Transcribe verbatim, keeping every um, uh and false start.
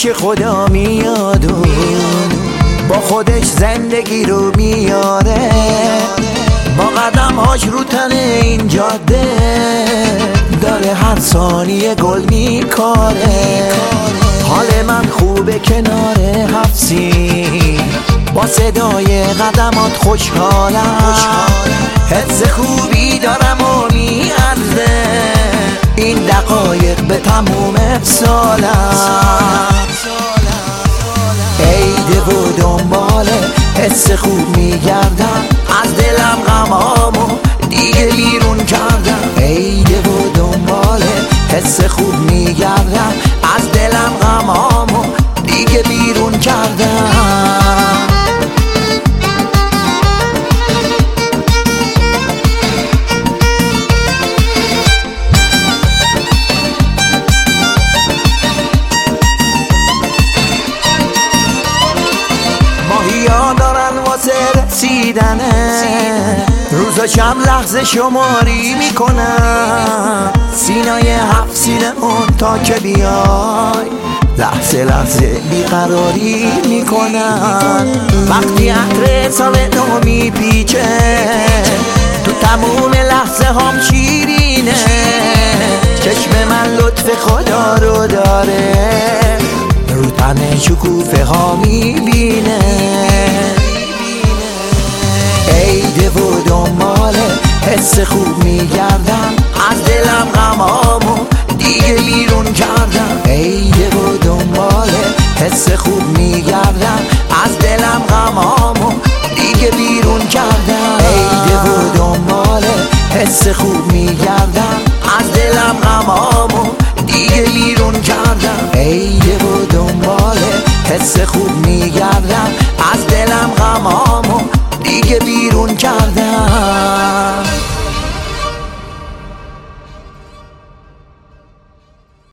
پیش خدا میاد و با خودش زندگی رو میاره، با قدم هاش رو تن این جاده داره هر ثانیه گل میکاره. حال من خوبه کنار حفظی، با صدای قدمات خوشحالم، حس خوبی دارم و میارزه این دقایق به تموم سالم. عیده و دنباله حس خوب میگردم، از دلم غمامو دیگه بیرون کردم. عیده و دنباله حس خوب میگردم، از دلم غمامو دیگه بیرون کردم. ماهیا دارن واسه رسیدنه، روز و شب لحظه شماری میکنن، سینای هفت سینمون تا که بیای لحظه لحظه بیقراری میکنن. وقتی عطر سال نو میپیچه تو تموم لحظه هم شیرینه، چشم من لطف خدا رو داره، رو تن شکوفه ها میبینه. عیده و دنباله حس خوب میگردم، از دلم غمامو دیگه بیرون کردم. عیده و دنباله حس خوب میگردم، از دلم غمامو دیگه بیرون کردم. عیده و دنباله حس خوب میگردم، از دلم غمامو دیگه بیرون کردم. عیده و دنباله حس